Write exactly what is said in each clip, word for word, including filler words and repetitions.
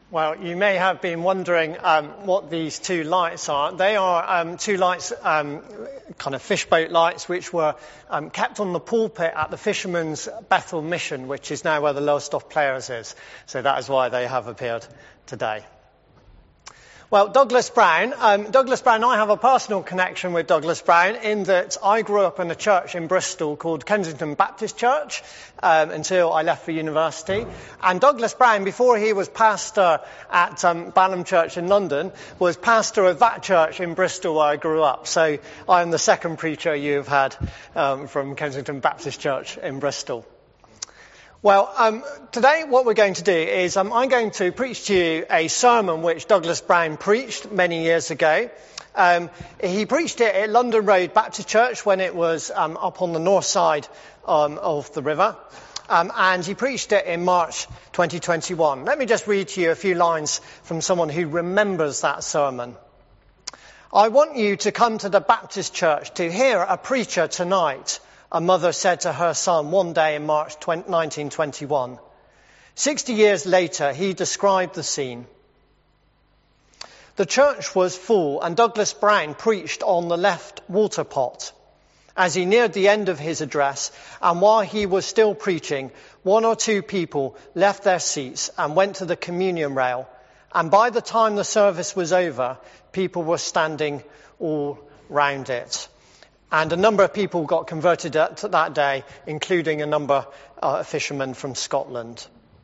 Well, you may have been wondering um, what these two lights are. They are um, two lights, um, kind of fishboat lights, which were um, kept on the pulpit at the Fisherman's Bethel Mission, which is now where the Lowestoft Players is. So that is why they have appeared today. Well, Douglas Brown. Um, Douglas Brown, I have a personal connection with Douglas Brown in that I grew up in a church in Bristol called Kensington Baptist Church um, until I left for university. And Douglas Brown, before he was pastor at um, Balham Church in London, was pastor of that church in Bristol where I grew up. So I am the second preacher you've had um, from Kensington Baptist Church in Bristol. Well, um, today what we're going to do is um, I'm going to preach to you a sermon which Douglas Brown preached many years ago. Um, he preached it at London Road Baptist Church when it was um, up on the north side um, of the river. Um, and he preached it in March twenty twenty-one. Let me just read to you a few lines from someone who remembers that sermon. I want you to come to the Baptist Church to hear a preacher tonight, a mother said to her son one day in March nineteen twenty-one. Sixty years later, he described the scene. The church was full and Douglas Brown preached on the left water pot. As he neared the end of his address, and while he was still preaching, one or two people left their seats and went to the communion rail. And by the time the service was over, people were standing all round it. And a number of people got converted that day, including a number of fishermen from Scotland.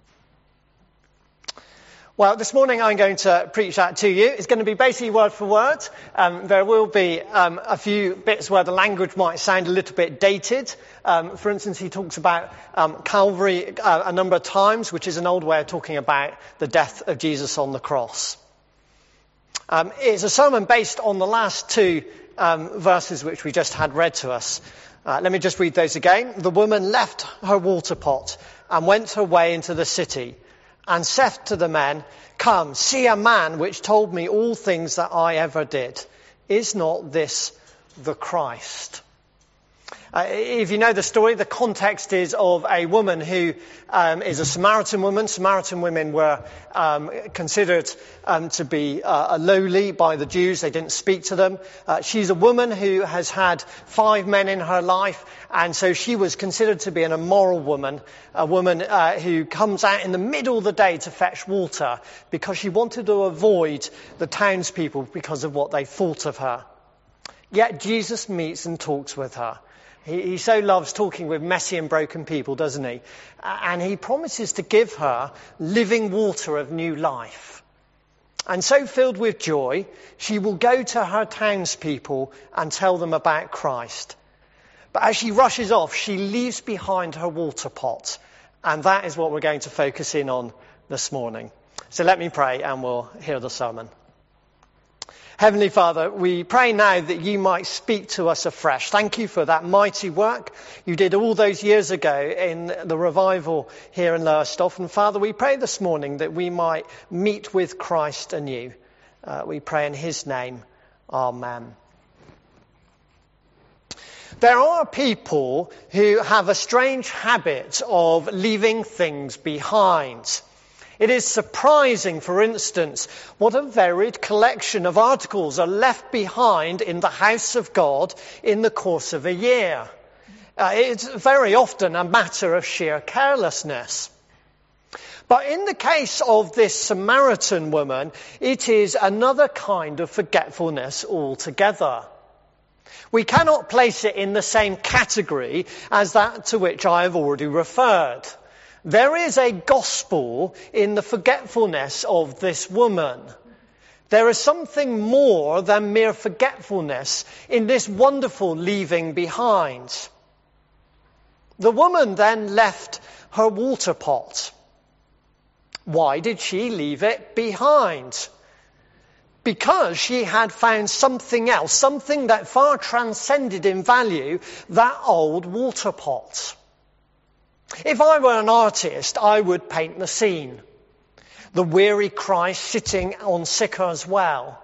Well, this morning I'm going to preach that to you. It's going to be basically word for word. Um, there will be um, a few bits where the language might sound a little bit dated. Um, for instance, he talks about um, Calvary uh, a number of times, which is an old way of talking about the death of Jesus on the cross. Um, it's a sermon based on the last two Um, verses which we just had read to us. Uh, let me just read those again. The woman left her water pot and went her way into the city and said to the men, come, see a man which told me all things that I ever did. Is not this the Christ? Uh, if you know the story, the context is of a woman who um, is a Samaritan woman. Samaritan women were um, considered um, to be uh, lowly by the Jews. They didn't speak to them. Uh, she's a woman who has had five men in her life, and so she was considered to be an immoral woman, a woman uh, who comes out in the middle of the day to fetch water because she wanted to avoid the townspeople because of what they thought of her. Yet Jesus meets and talks with her. He, he so loves talking with messy and broken people, doesn't he? And he promises to give her living water of new life. And so filled with joy, she will go to her townspeople and tell them about Christ. But as she rushes off, she leaves behind her water pot. And that is what we're going to focus in on this morning. So let me pray and we'll hear the sermon. Heavenly Father, we pray now that you might speak to us afresh. Thank you for that mighty work you did all those years ago in the revival here in Lowestoft. And Father, we pray this morning that we might meet with Christ anew. Uh, we pray in his name. Amen. There are people who have a strange habit of leaving things behind. It is surprising, for instance, what a varied collection of articles are left behind in the house of God in the course of a year. Uh, it's very often a matter of sheer carelessness. But in the case of this Samaritan woman, it is another kind of forgetfulness altogether. We cannot place it in the same category as that to which I have already referred. There is a gospel in the forgetfulness of this woman. There is something more than mere forgetfulness in this wonderful leaving behind. The woman then left her water pot. Why did she leave it behind? Because she had found something else, something that far transcended in value that old water pot. If I were an artist, I would paint the scene. The weary Christ sitting on Sychar's well.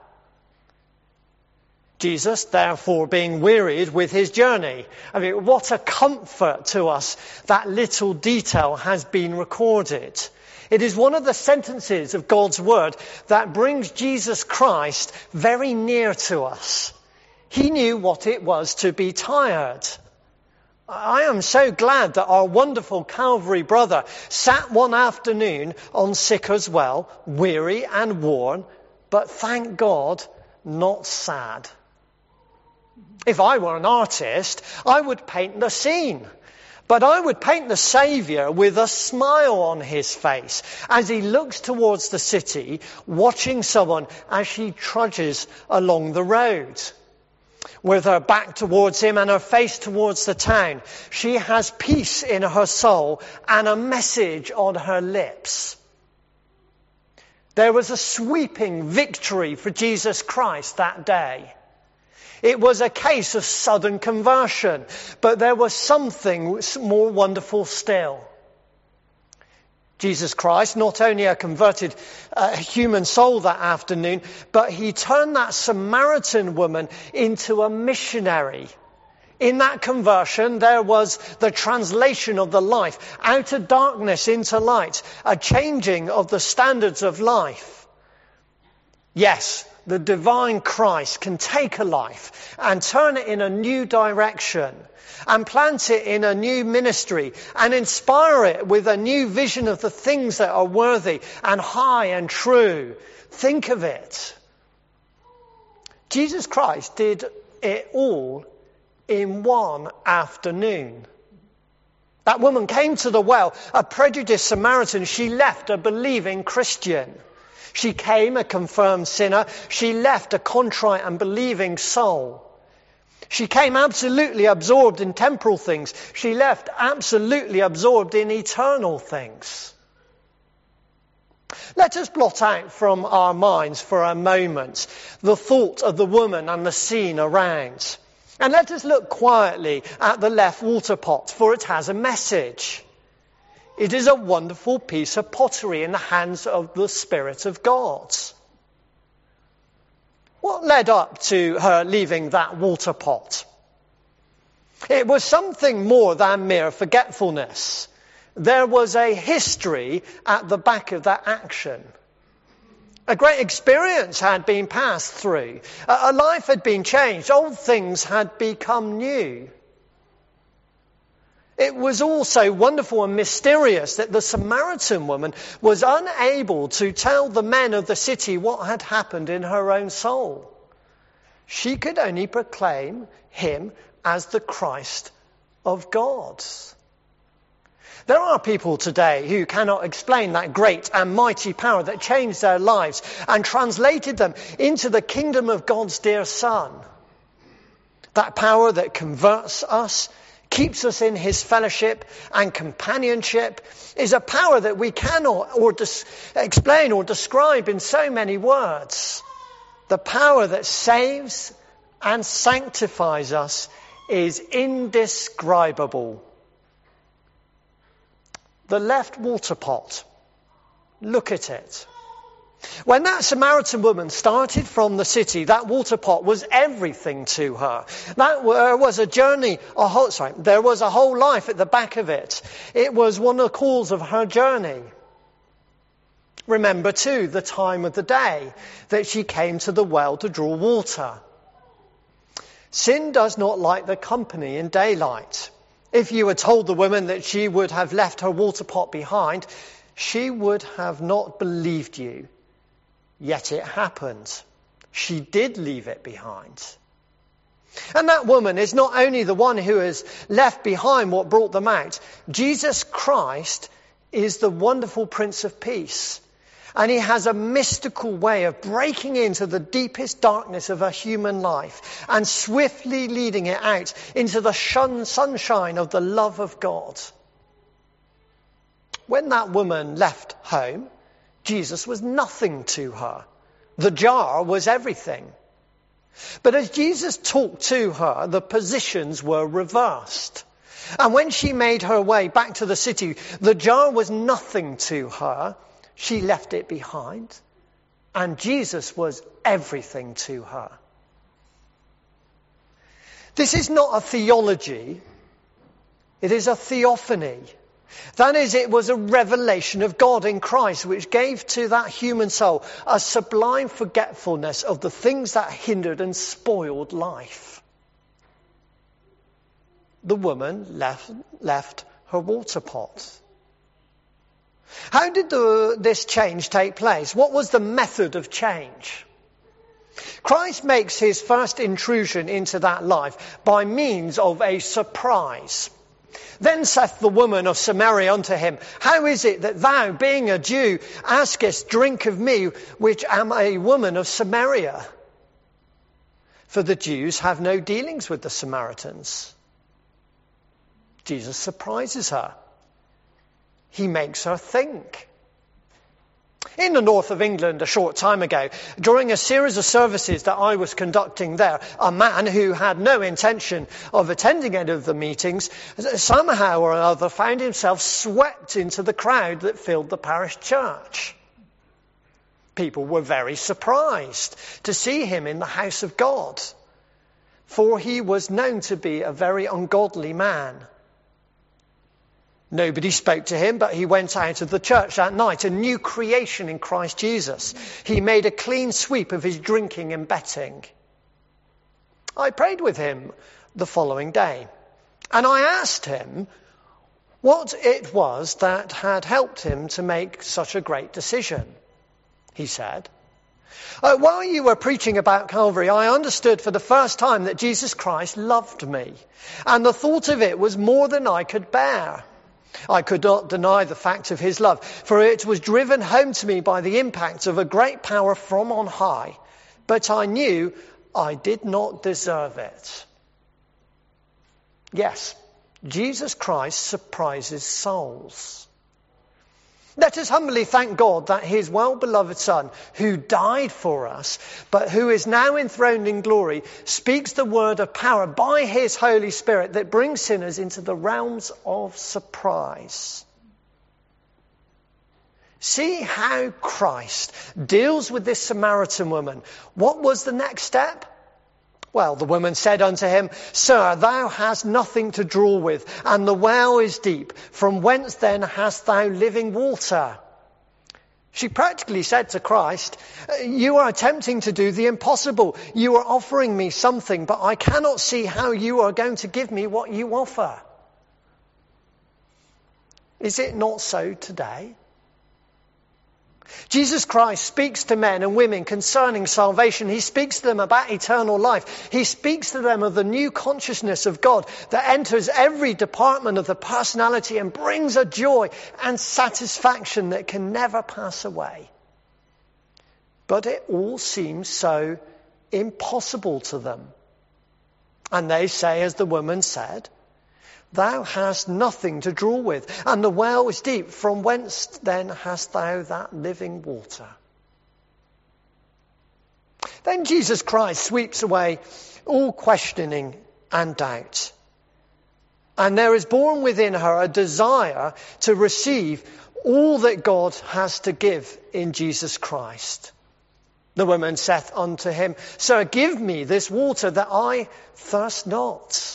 Jesus, therefore, being wearied with his journey. I mean, what a comfort to us that little detail has been recorded. It is one of the sentences of God's word that brings Jesus Christ very near to us. He knew what it was to be tired. I am so glad that our wonderful Calvary brother sat one afternoon on sick as well, weary and worn, but thank God, not sad. If I were an artist, I would paint the scene. But I would paint the Saviour with a smile on his face as he looks towards the city, watching someone as she trudges along the road. With her back towards him and her face towards the town, she has peace in her soul and a message on her lips. There was a sweeping victory for Jesus Christ that day. It was a case of sudden conversion, but there was something more wonderful still. Jesus Christ, not only a converted uh, human soul that afternoon, but he turned that Samaritan woman into a missionary. In that conversion, there was the translation of the life out of darkness into light, a changing of the standards of life. Yes, the divine Christ can take a life and turn it in a new direction and plant it in a new ministry and inspire it with a new vision of the things that are worthy and high and true. Think of it. Jesus Christ did it all in one afternoon. That woman came to the well, a prejudiced Samaritan. She left a believing Christian. She came a confirmed sinner. She left a contrite and believing soul. She came absolutely absorbed in temporal things. She left absolutely absorbed in eternal things. Let us blot out from our minds for a moment the thought of the woman and the scene around. And let us look quietly at the left water pot, for it has a message. It is a wonderful piece of pottery in the hands of the Spirit of God. What led up to her leaving that water pot? It was something more than mere forgetfulness. There was a history at the back of that action. A great experience had been passed through. A life had been changed. Old things had become new. It was also wonderful and mysterious that the Samaritan woman was unable to tell the men of the city what had happened in her own soul. She could only proclaim him as the Christ of God. There are people today who cannot explain that great and mighty power that changed their lives and translated them into the kingdom of God's dear Son. That power that converts us, keeps us in his fellowship and companionship, is a power that we cannot or dis- explain or describe in so many words. The power that saves and sanctifies us is indescribable. The left water pot. Look at it. When that Samaritan woman started from the city, that water pot was everything to her. That was a journey, a whole, sorry, there was a whole life at the back of it. It was one of the calls of her journey. Remember too the time of the day that she came to the well to draw water. Sin does not like the company in daylight. If you had told the woman that she would have left her water pot behind, she would have not believed you. Yet it happened. She did leave it behind. And that woman is not only the one who has left behind what brought them out. Jesus Christ is the wonderful Prince of Peace. And he has a mystical way of breaking into the deepest darkness of a human life and swiftly leading it out into the shun- sunshine of the love of God. When that woman left home, Jesus was nothing to her. The jar was everything. But as Jesus talked to her, the positions were reversed. And when she made her way back to the city, the jar was nothing to her. She left it behind. And Jesus was everything to her. This is not a theology. It is a theophany. That is, it was a revelation of God in Christ which gave to that human soul a sublime forgetfulness of the things that hindered and spoiled life. The woman left, left her water pot. How did the, this change take place? What was the method of change? Christ makes his first intrusion into that life by means of a surprise. Then saith the woman of Samaria unto him, How is it that thou, being a Jew, askest drink of me, which am a woman of Samaria? For the Jews have no dealings with the Samaritans. Jesus surprises her. He makes her think. In the north of England a short time ago, during a series of services that I was conducting there, a man who had no intention of attending any of the meetings somehow or other found himself swept into the crowd that filled the parish church. People were very surprised to see him in the house of God, for he was known to be a very ungodly man. Nobody spoke to him, but he went out of the church that night, a new creation in Christ Jesus. He made a clean sweep of his drinking and betting. I prayed with him the following day, and I asked him what it was that had helped him to make such a great decision. He said, Uh, while you were preaching about Calvary, I understood for the first time that Jesus Christ loved me, and the thought of it was more than I could bear. I could not deny the fact of his love, for it was driven home to me by the impact of a great power from on high. But I knew I did not deserve it. Yes, Jesus Christ surprises souls. Let us humbly thank God that his well-beloved Son, who died for us, but who is now enthroned in glory, speaks the word of power by his Holy Spirit that brings sinners into the realms of surprise. See how Christ deals with this Samaritan woman. What was the next step? Well, the woman said unto him, Sir, thou hast nothing to draw with, and the well is deep. From whence then hast thou living water? She practically said to Christ, You are attempting to do the impossible. You are offering me something, but I cannot see how you are going to give me what you offer. Is it not so today? Jesus Christ speaks to men and women concerning salvation. He speaks to them about eternal life. He speaks to them of the new consciousness of God that enters every department of the personality and brings a joy and satisfaction that can never pass away. But it all seems so impossible to them. And they say, as the woman said, Thou hast nothing to draw with, and the well is deep. From whence then hast thou that living water? Then Jesus Christ sweeps away all questioning and doubt. And there is born within her a desire to receive all that God has to give in Jesus Christ. The woman saith unto him, Sir, give me this water that I thirst not.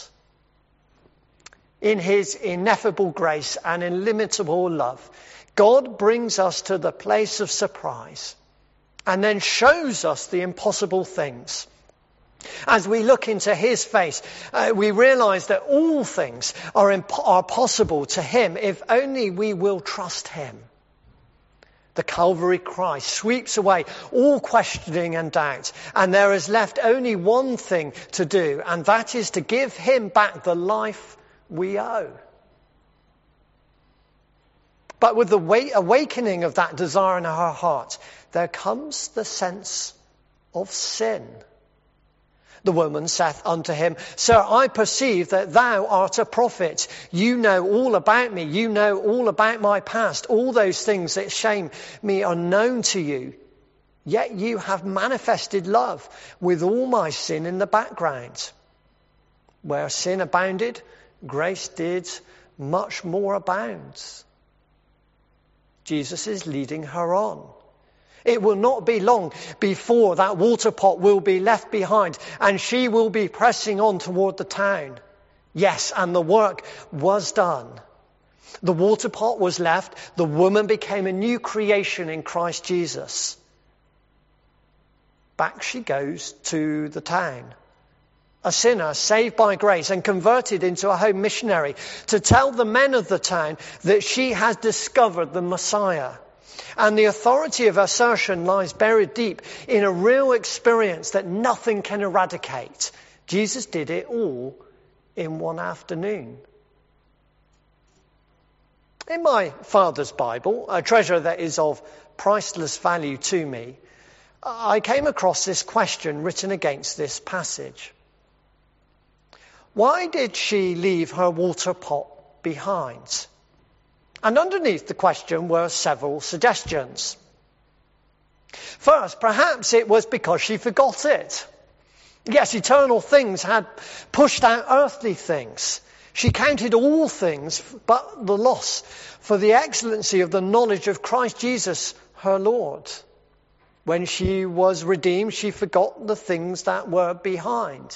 In his ineffable grace and illimitable love, God brings us to the place of surprise and then shows us the impossible things. As we look into his face, uh, we realize that all things are, imp- are possible to him if only we will trust him. The Calvary Christ sweeps away all questioning and doubt, and there is left only one thing to do, and that is to give him back the life we owe. But with the awakening of that desire in her heart, there comes the sense of sin. The woman saith unto him, Sir, I perceive that thou art a prophet. You know all about me. You know all about my past. All those things that shame me are known to you. Yet you have manifested love with all my sin in the background. Where sin abounded, grace did much more abound. Jesus is leading her on. It will not be long before that water pot will be left behind and she will be pressing on toward the town. Yes, and the work was done. The water pot was left. The woman became a new creation in Christ Jesus. Back she goes to the town. A sinner saved by grace and converted into a home missionary to tell the men of the town that she has discovered the Messiah. And the authority of assertion lies buried deep in a real experience that nothing can eradicate. Jesus did it all in one afternoon. In my father's Bible, a treasure that is of priceless value to me, I came across this question written against this passage. Why did she leave her water pot behind? And underneath the question were several suggestions. First, perhaps it was because she forgot it. Yes, eternal things had pushed out earthly things. She counted all things but the loss for the excellency of the knowledge of Christ Jesus, her Lord. When she was redeemed, she forgot the things that were behind.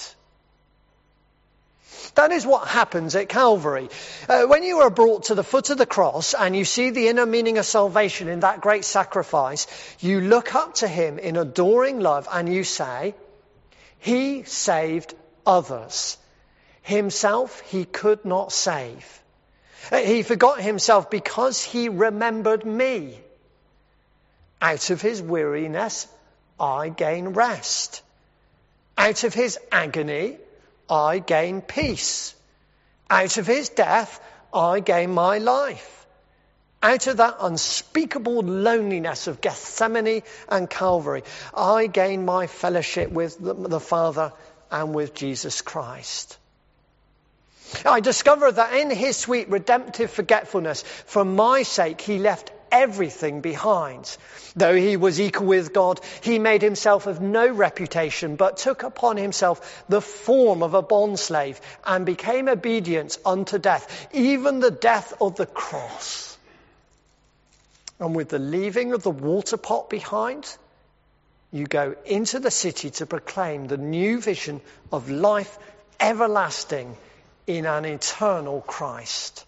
That is what happens at Calvary. Uh, when you are brought to the foot of the cross and you see the inner meaning of salvation in that great sacrifice, you look up to him in adoring love and you say, he saved others. Himself he could not save. Uh, he forgot himself because he remembered me. Out of his weariness, I gain rest. Out of his agony, I gain peace. Out of his death, I gain my life. Out of that unspeakable loneliness of Gethsemane and Calvary, I gain my fellowship with the, the Father and with Jesus Christ. I discover that in his sweet redemptive forgetfulness, for my sake, he left everything behind. Though he was equal with God, he made himself of no reputation, but took upon himself the form of a bondslave and became obedient unto death, even the death of the cross. And with the leaving of the water pot behind, you go into the city to proclaim the new vision of life everlasting in an eternal Christ.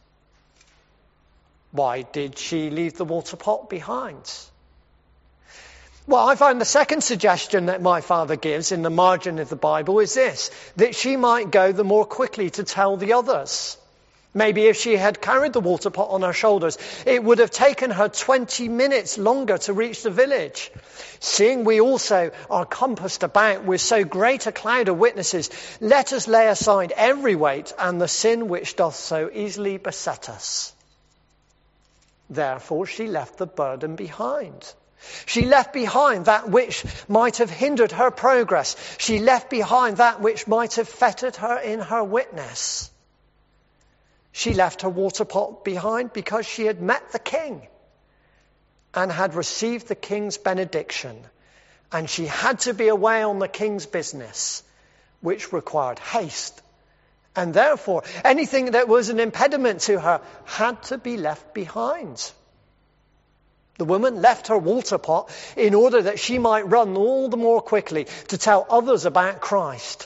Why did she leave the water pot behind? Well, I find the second suggestion that my father gives in the margin of the Bible is this, that she might go the more quickly to tell the others. Maybe if she had carried the water pot on her shoulders, it would have taken her twenty minutes longer to reach the village. Seeing we also are compassed about with so great a cloud of witnesses, let us lay aside every weight and the sin which doth so easily beset us. Therefore she left the burden behind. She left behind that which might have hindered her progress. She left behind that which might have fettered her in her witness. She left her water pot behind because she had met the king and had received the king's benediction. And she had to be away on the king's business, which required haste. And therefore, anything that was an impediment to her had to be left behind. The woman left her water pot in order that she might run all the more quickly to tell others about Christ.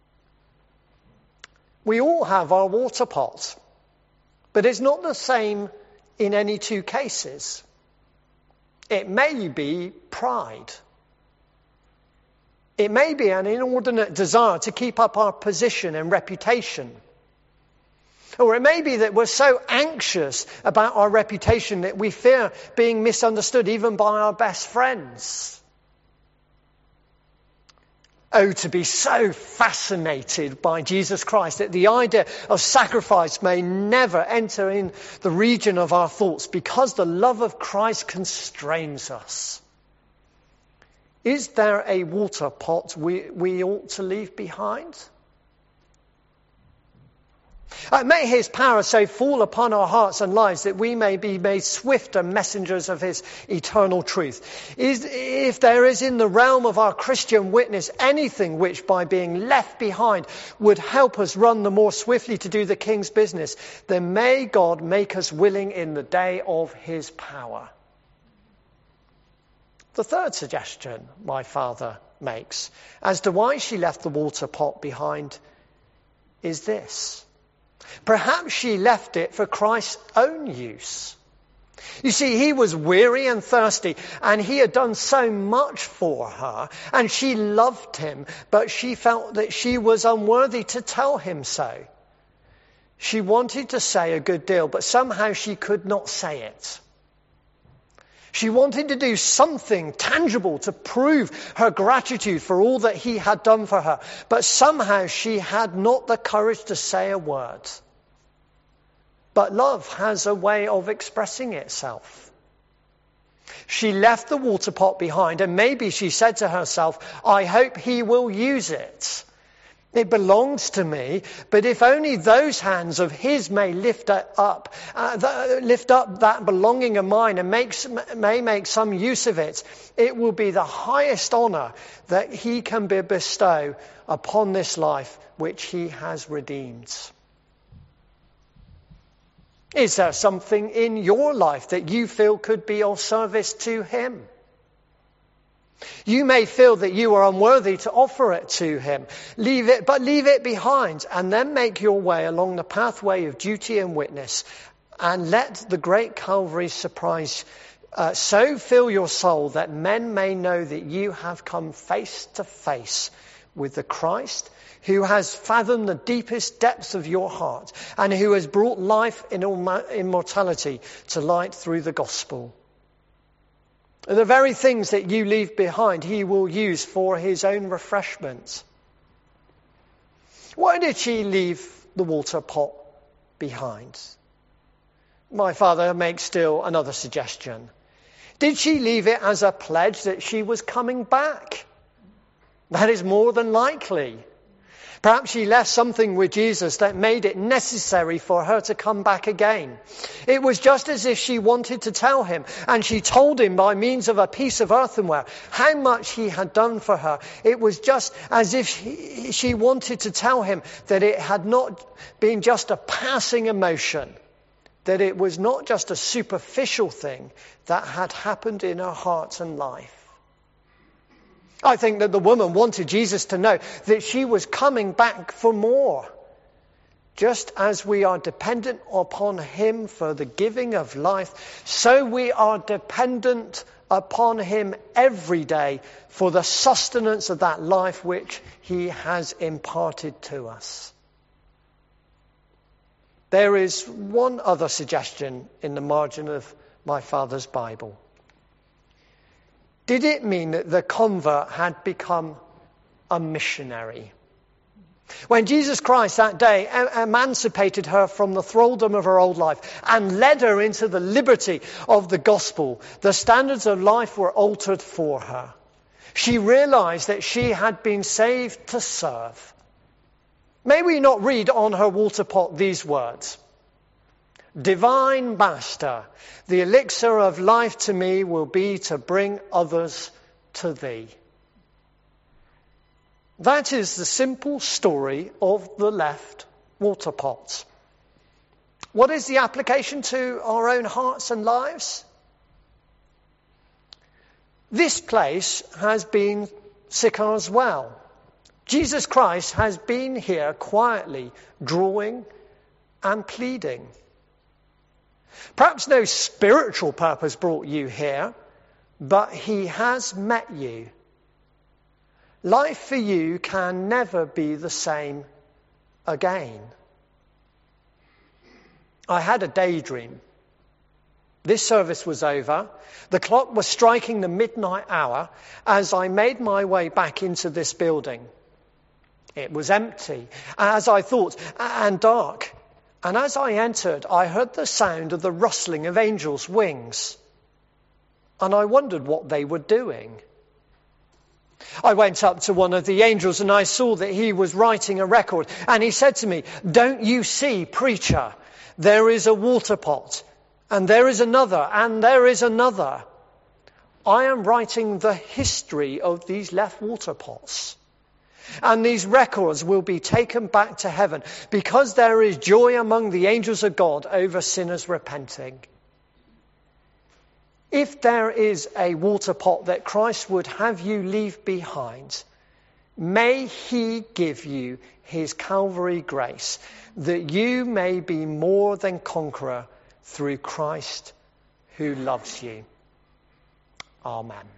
We all have our water pots. But it's not the same in any two cases. It may be pride. It may be an inordinate desire to keep up our position and reputation. Or it may be that we're so anxious about our reputation that we fear being misunderstood even by our best friends. Oh, to be so fascinated by Jesus Christ that the idea of sacrifice may never enter in the region of our thoughts because the love of Christ constrains us. Is there a water pot we, we ought to leave behind? Uh, may his power so fall upon our hearts and lives that we may be made swifter messengers of his eternal truth. Is, if there is in the realm of our Christian witness anything which by being left behind would help us run the more swiftly to do the king's business, then may God make us willing in the day of his power. The third suggestion my father makes as to why she left the water pot behind is this. Perhaps she left it for Christ's own use. You see, he was weary and thirsty, and he had done so much for her, and she loved him, but she felt that she was unworthy to tell him so. She wanted to say a good deal, but somehow she could not say it. She wanted to do something tangible to prove her gratitude for all that he had done for her, but somehow she had not the courage to say a word. But love has a way of expressing itself. She left the water pot behind, and maybe she said to herself, I hope he will use it. It belongs to me, but if only those hands of his may lift it up, uh, th- lift up that belonging of mine and makes, may make some use of it, it will be the highest honour that he can be bestow upon this life which he has redeemed. Is there something in your life that you feel could be of service to him? You may feel that you are unworthy to offer it to him. Leave it, but leave it behind, and then make your way along the pathway of duty and witness, and let the great Calvary surprise uh, so fill your soul that men may know that you have come face to face with the Christ who has fathomed the deepest depths of your heart, and who has brought life in immortality to light through the gospel. The very things that you leave behind, he will use for his own refreshment. Why did she leave the water pot behind? My father makes still another suggestion. Did she leave it as a pledge that she was coming back? That is more than likely. Perhaps she left something with Jesus that made it necessary for her to come back again. It was just as if she wanted to tell him, and she told him by means of a piece of earthenware how much he had done for her. It was just as if she, she wanted to tell him that it had not been just a passing emotion, that it was not just a superficial thing that had happened in her heart and life. I think that the woman wanted Jesus to know that she was coming back for more. Just as we are dependent upon him for the giving of life, so we are dependent upon him every day for the sustenance of that life which he has imparted to us. There is one other suggestion in the margin of my father's Bible. Did it mean that the convert had become a missionary? When Jesus Christ that day emancipated her from the thraldom of her old life and led her into the liberty of the gospel, the standards of life were altered for her. She realized that she had been saved to serve. May we not read on her water pot these words: Divine Master, the elixir of life to me will be to bring others to thee. That is the simple story of the left water pot. What is the application to our own hearts and lives? This place has been Sychar as well. Jesus Christ has been here quietly, drawing and pleading. Perhaps no spiritual purpose brought you here, but he has met you. Life for you can never be the same again. I had a daydream. This service was over. The clock was striking the midnight hour as I made my way back into this building. It was empty, as I thought, and dark. And as I entered, I heard the sound of the rustling of angels' wings. And I wondered what they were doing. I went up to one of the angels and I saw that he was writing a record. And he said to me, "Don't you see, preacher, there is a water pot, and there is another, and there is another. I am writing the history of these left water pots. And these records will be taken back to heaven because there is joy among the angels of God over sinners repenting." If there is a water pot that Christ would have you leave behind, May he give you his Calvary grace, that you may be more than conqueror through Christ who loves you. Amen.